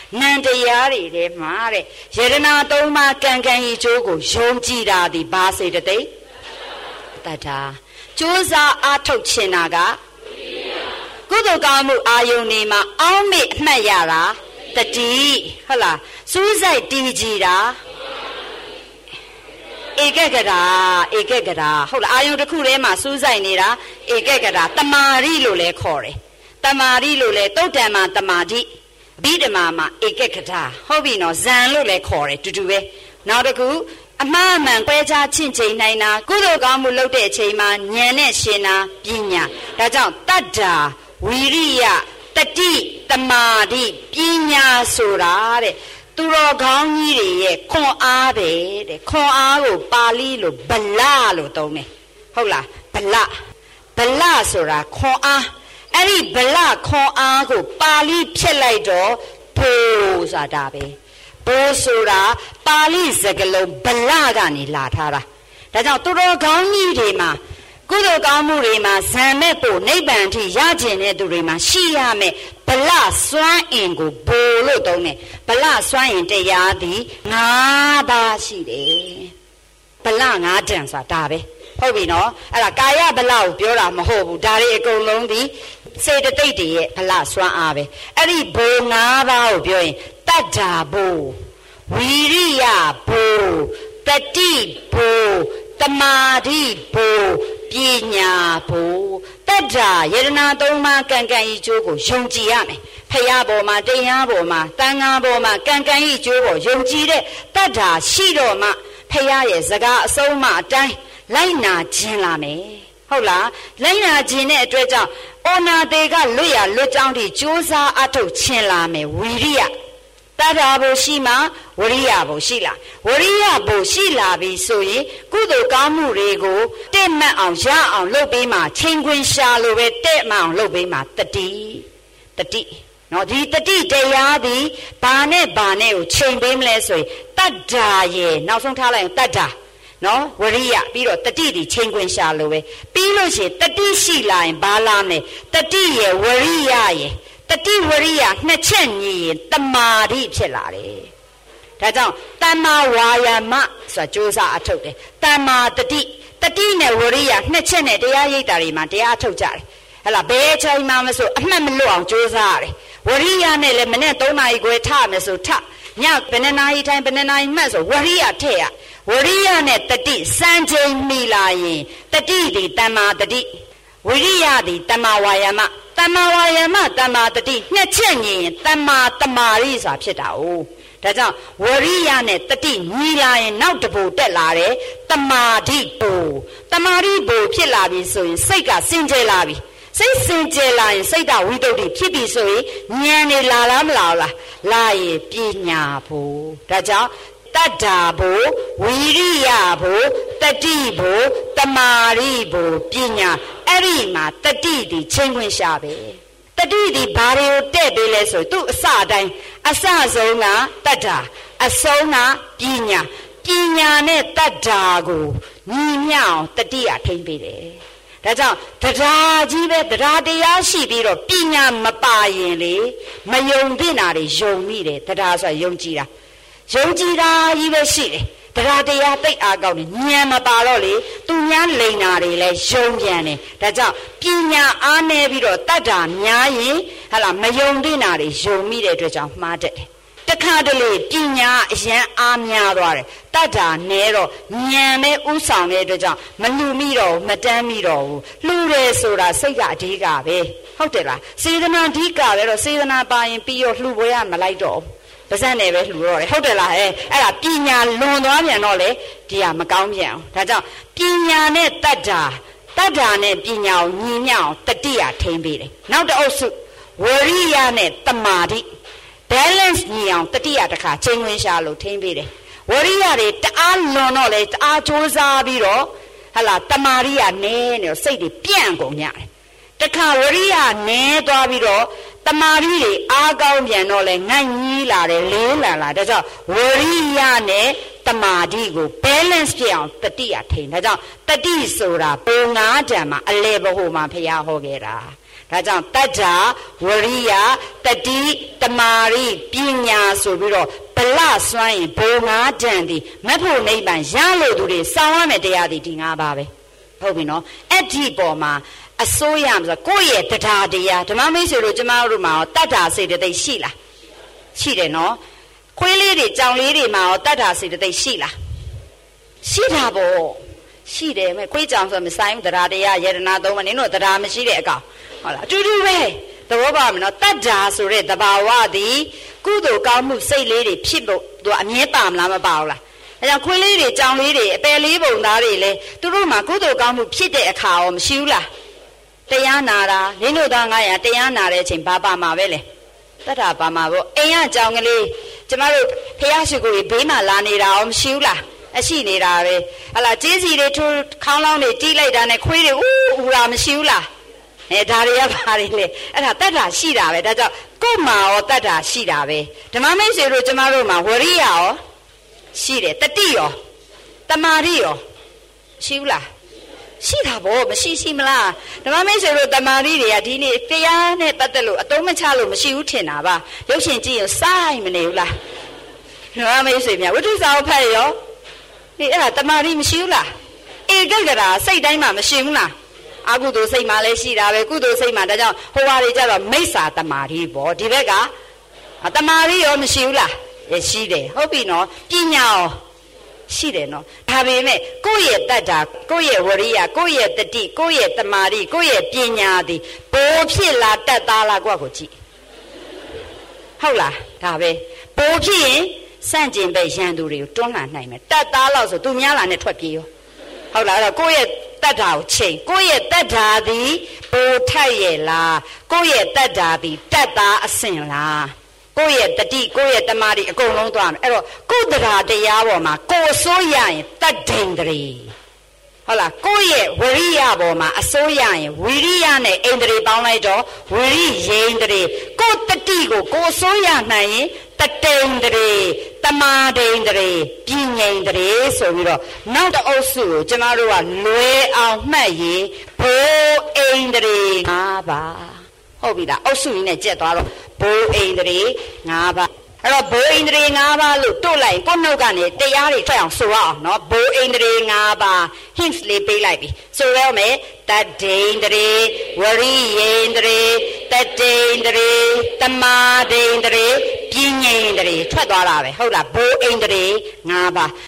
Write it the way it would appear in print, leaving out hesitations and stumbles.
နန္တရားတွေထဲမှာတဲ့ယရနာသုံးပါးကံကံဤကျိုးကိုယုံကြည်တာဒီဘာစေတသိက်တတ္ထာကြိုးစားအားထုတ်ခြင်းနာကကုသိုလ်ကောင်းမှုအာယုန်နေမှာအောင်းမေ့အမှတ်ရတာတတိဟုတ်လားစူးစိုက်တည်ကြည်တာဧကဂရာဟုတ်လားအာယုန်တစ်ခုထဲမှာစူးစိုက်နေတာဧကဂရာတမာရီလို့လည်းခေါ်တယ်တမာရီလို့လည်းတုတ်တံမှာတမာတိဘိဓမ္မာမှာဧကဂရာဟုတ်ပြီနော်ဇံလို့လည်းခေါ်တယ်တူတူပဲနောက်တစ်ခုအမှားမှန်ပွဲခြားချင့်ချိန်နိုင်တာကုသိုလ်ကောင်းမှုလုပ်တဲ့အချိန်မှာဉာဏ်နဲ့ရှင်းတာပညာဒါကြောင့်တတ္တာဝီရိယတတိတမာတိပညာဆိုတာတဲ့သူတော်ကောင်းကြီးတွေရဲ့ခွန်အားပဲတဲ့ခွန်အားကိုပါဠိလိုဗလလို့သုံးတယ်ဟုတ်လားဗလဆိုတာခွန်အားအဲ့ဒီဗလခွန်အားကိုပါဠိဖြစ်လိုက်တော့ဘိုးဆိုတာပဲဘိုးဆိုတာပါဠိစကားလုံးဗလကနေလာထားတာဒါကြောင့်သူတော်ကောင်းကြီးတွေမှာကုသိုလ်ကောင်းမှုတွေမှာဇံမဲ့ဖို့နိဗ္ဗာန်ထိရကျင်တဲ့သူတွေမှာရှိရမယ်ဗလစွမ်းအင်ကိုဘိုးလို့သုံးတယ်ဗလစွမ်းအင်တရားသည်၅ပါးရှိတယ်ဗလ၅တန်ဆိုတာဒါပဲဟုတ်ပြီနော်အဲ့ဒါကာယဗလကိုပြောတာမဟုတ်ဘူးဒါတွေအကုန်လုံးဒီစေတသိက်တွေရဲ့ဗလစွမ်းအားပဲအဲ့ဒီဘိုး၅ပါးကိုပြောရင်တတ္ထာဘိုးဝီရိယဘိုးတတိဘိုးတမာတိဘိုးပညာဘိုးတတ္ထာယရနာသုံးပါးကံကံဤကျိုးကိုယုံကြည်ရမယ်ဖရာပေါ်မှာတရားပေါ်မှာတန်ခါပေါ်မှာကံကံဤကျိုးကိုယုံကြည်တဲ့တတ္ထာရှိတော့မှဖရာရဲ့စကားအဆုံးမှအတိုင်းလိုက်နာခြင်းလာမယ်ဟုတ်လားလိုက်နာခြင်းတဲ့အတွက်ကြောင့်ဩနာတေကလွတ်ရလွတ်ကြောင်းထိကြိုးစားအထုတ်ခြင်းလာမယ်ဝီရိယတတ္ထာဘုရှိမှဝရိယဘုရှိလားဝရိယဘုရှိလာပြီဆိုရင်ကုသိုလ်ကောင်းမှုတွေကိုတဲ့မှတ်အောင်ရအောင်လုပ်ပေးမှချင်းခွင်ရှာလိုပဲတဲ့မှတ်အောင်လုပ်ပေးမှတတိနော်ဒီတတိတရားသည်ဘာနဲ့ကိုချိန်ပေးမလဲဆိုရင်တတ္ထာရဲ့နောက်ဆုံးထားလိုက်ရင်တတ္ထာနော်ဝရိယပြီးတော့တတိဒီချင်းခွင်ရှာလိုပဲပြီးလို့ရှိရင်တတိရှိလာရင်ဘာလာမလဲတတိရဲ့ဝရိယရဲ့တတိဝရိယနှစ်ချက်ညီရင်တမာတိဖြစ်လာတယ်ဒါကြောင့်တမ္မာဝါယာမဆိုတာကြိုးစားအထုတ်တယ်တမ္မာတတိနဲ့ဝရိယနှစ်ချက်နဲ့တရားရိပ်တာတွေမှာတရားအထုတ်ကြတယ်ဟဲ့လားဘယ်ချိန်မှမဆိုအမှတ်မလွတ်အောင်ကြိုးစားရတယ်ဝရိယနဲ့လည်းမနေ့3နာရီခွဲထမယ်ဆိုထညဘယ်နှနာရီတိုင်းဘယ်နှနာရီမှတ်ဆိုဝရိယထည့်ရဝရိယနဲ့တတိစံချိန်မိလာရင်တတိဒီတမ္မာတတိဝိရိယသည်တမ္မာဝါယာမတမ္မာဝါယာမတမ္မာတတိနှစ်ချက်ညီရင်တမ္မာတမာရိဆိုတာဖြစ်တာ哦ဒါကြောင့်ဝရိယနဲ့တတိညီလာရင်နောက်တစ်ဘူတက်လာတယ်တမာတိဘူဖြစ်လာပြီဆိုရင်စိတ်ကစင်ကြယ်လာပြီစိတ်စင်ကြယ်လာရင်စိတ်တဝိတုဒ္ဓိဖြစ်ပြီဆိုရင်ဉာဏ်နေလာလားမလာလားလာရင်ပညာဘူဒါကြောင့်တတ္ထာဘုဝီရိယဘုတတိဘုတမာရိဘုပညာအဲ့ဒီမှာတတိဒီချင်းခွင်ရှာပဲတတိဒီဘာတွေကိုတဲ့ပေးလဲဆိုသူ့အစတိုင်းအစဆုံးကတတ္ထာအဆုံးကပညာနဲ့တတ္ထာကိုညီမျှအောင်တတိယထိမ့်ပေးတယ်ဒါကြောင့်တရားကြီးပဲတရားတရားရှိပြီးတော့ပညာမပါရင်လေမယုံသင့်တာတွေယုံမိတယ်တရားဆိုယုံကြည်တာကြီးပဲရှိတယ်တရားတရားသိအားကောင်းတယ်ဉာဏ်မပါတော့လေသူများလိန်နာတွေလဲယုံပြန်တယ်ဒါကြောင့်ပညာအားနည်းပြီးတော့တတ္တာများရင်ဟလာမယုံသင့်တာတွေယုံမိတဲ့အတွက်ကြောင့်မှားတတ်တယ်တခါတလေပညာအရန်အားများသွားတယ်တတ္တာနည်းတော့ဉာဏ်နဲ့ဥဆောင်တဲ့အတွက်ကြောင့်မလူမိတော့ဘူးမတန်းမိတော့ဘူးလှူတယ်ဆိုတာစိတ်ကအဓိကပဲဟုတ်တယ်လားစေတနာအဓိကပဲတော့စေတနာပါရင်ပြီးရောလှူပွဲရမလိုက်တော့ပါဇက်နဲ့ပဲလှူတော့တယ်ဟုတ်တယ်လားအဲ့ဒါပညာလွန်သွားပြန်တော့လေဒီဟာမကောင်းပြန်အောင်ဒါကြောင့်ပညာနဲ့တတ္တာနဲ့ပညာကိုညီမျှအောင်တတိယထိမ့်ပေးတယ်နောက်တစ်အုပ်စုဝရိယနဲ့တမာတိ balance ညီအောင်တတိယတစ်ခါချိန်ခွင်ရှာလို့ထိမ့်ပေးတယ်ဝရိယတွေတအားလွန်တော့လေတအားကြိုးစားပြီးတော့ဟလာတမာရိယနဲနေစိတ်တွေပြန့်ကုန်ကြတယ်တခါဝရိယနဲသွားပြီးတော့တမာရိတွေအားကောင်းပြန်တော့လေငတ်ကြီးလာတယ်လေးလာဒါကြောင့်ဝရိယနဲ့တမာတိကို balance ဖြစ်အောင်တတိယထိန်ဒါကြောင့်တတိဆိုတာပုံငါးဓမ္မအလေဘဟုမှာဖျားဟောခဲ့တာဒါကြောင့်တတ္တာဝရိယတတိတမာရိပညာဆိုပြီးတော့ဗလစွမ်းရင်ဘုံငါးတန်သည်မက်ဖို့နိဗ္ဗာန်ရလို့သူတွေစောင့်ရမယ်တရားသည်ဒီ၅ပါးပဲဟုတ်ပြီနော်အဲ့ဒီပေါ်မှာအစိုးရမှာကိုယ့်ရဲ့တရားတရားဓမ္မမိတ်ဆွေတို့ကျမတို့မှာတတ္တာစေတသိက်ရှိလားရှိတယ်နော်ခွေးလေးတွေကြောင်လေးတွေမှာတတ္တာစေတသိက်ရှိလားရှိတာပေါ့ရှိတယ်မဲ့ခွေးကြောင်ဆိုမဆိုင်ဘူးတရားတရားယတနာသုံးပါးနင်တို့တရားမရှိတဲ့အကောင်ဟုတ်လားအတူတူပဲသဘောပေါက်မနော်တတ္တာဆိုတဲ့သဘာဝသည်ကုသိုလ်ကောင်းမှုစိတ်လေးတွေဖြစ်ဖို့သူအမြဲပါမလားမပါဘူးလားအဲကြောင့်ခွေးလေးတွေကြောင်လေးတွေအပယ်လေးပုံသားတွေလဲသူတို့မှာကုသိုလ်ကောင်းမှုဖြစ်တဲ့အခါရောမရှိဘူးလားတရားနာတာနင်တို့သား900တရားနာတဲ့အချိန်ဘာပါမှာပဲလဲတတ္တာပါမှာပေါ့အိမ်ကကြောင်ကလေးကျမတို့ဖះရှိခိုးဘေးမှာလာနေတာရောမရှိဘူးလားအရှိနေတာပဲဟလာကျေးစီတွေထိုးခေါင်းလောင်းတွေတီးလိုက်တာနဲ့ခွေးတွေဦးလာမရှိဘူးလားအဲဒါတွေကဘာတွေလဲအဲ့ဒါတတ္တာရှိတာပဲဒါကြောင့်ကို့မှာရောတတ္တာရှိတာပဲဓမ္မမိတ်ဆွေတို့ကျမတို့မှာဝရိယရောရှိတယ်တတိရောတမာရိရောရှိဘူးလားရှိတာဗောမရှိမလားဓမ္မမိတ်ဆွေတို့တမာရိတွေကဒီနေ့တရားနဲ့ပတ်သက်လို့အတုံးမချလို့မရှိဘူးထင်တာပါရုပ်ရှင်ကြည့်ရင်စိုက်မနေဘူးလားဓမ္မမိတ်ဆွေများဝိသုစာဖတ်ရောဒီအဲ့ဒါတမာရိမရှိဘူးလားဧကဂရာစိတ်တိုင်းမှာမရှိဘူးလားအကုသိုလ်စိတ်မှာလည်းရှိတာပဲကုသိုလ်စိတ်မှာဒါကြောင့်ဟိုဟာတွေကြတော့မိစ္ဆာတမာရိပေါ့ဒီဘက်ကတမာရိရောမရှိဘူးလားရှိတယ်ဟုတ်ပြီနော်ပညာရောရှိတယ်နော်ဒါပေမဲ့ကိုယ့်ရဲ့တတ္တာကိုယ့်ရဲ့ဝရိယကိုယ့်ရဲ့တတိကိုယ့်ရဲ့တမာရိကိုယ့်ရဲ့ပညာသည်ဘိုးဖြစ်လာတတ်သားလားကိုယ့်ကိုကြည့်ဟုတ်လားဒါပဲဘိုးဖြစ်ရင်စန့်ကျင်ပဲရန်သူတွေကိုတွန်းလှန်နိုင်မယ်တတ်သားလို့ဆိုသူများလာနဲ့ထွက်ပြေးရောဟုတ်လားအဲ့တော့ကိုယ့်ရဲ့တတ္တာကိုချိန်ကိုယ့်ရဲ့တတ္တာသည်ဘိုးထိုက်ရဲ့လားကိုယ့်ရဲ့တတ္တာသည်တတ်သားအဆင့်လားကိုယ့်ရဲ့တတိကိုယ့်ရဲ့တမာတိအကုန်လုံးသွားမယ်အဲ့တော့ကိုယ်တရားတရားပေါ်မှာကိုယ်ဆိုးရရင်တတ်ဒိန်တရီဟုတ်လားကိုယ့်ရဲ့ဝရိယပေါ်မှာအစိုးရရင်ဝိရိယနဲ့အိန္ဒြေပေါင်းလိုက်တော့ဝိရိယေန္ဒြေကိုယ်တတိကိုကိုယ်ဆိုးရနိုင်ရင်တတိန်တရီတမာဒိန်တရီပြဉ္ဉိန်တရီဆိုပြီးတော့နောက်တစ်အုပ်စုကိုကျမတို့ကလွယ်အောင်မှတ်ရင်ဘိုးအိန္ဒြေ5ပါးဟုတ်ပြီလားအုပ်စုကြီးနဲ့ကြက်သွားတော့ဘိုးအိန္ဒြေ5ပါးအဲ့တော့ဘိုးအိန္ဒြေ5ပါးလို့တို့လိုက်ကိုနှုတ်ကနေတရားတွေထွက်အောင်ဆိုရအောင်နော်ဘိုးအိန္ဒြေ5ပါး hints လေးပေးလိုက်ပြီဆိုရမယ်တတ္တိန္ဒြေဝရိယေန္ဒြေတတ္တိန္ဒြေတမာဒိန္ဒြေပဉ္ဉိန္ဒြေထွက်သွားတာပဲဟုတ်လားဘိုးအိန္ဒြေ5ပါး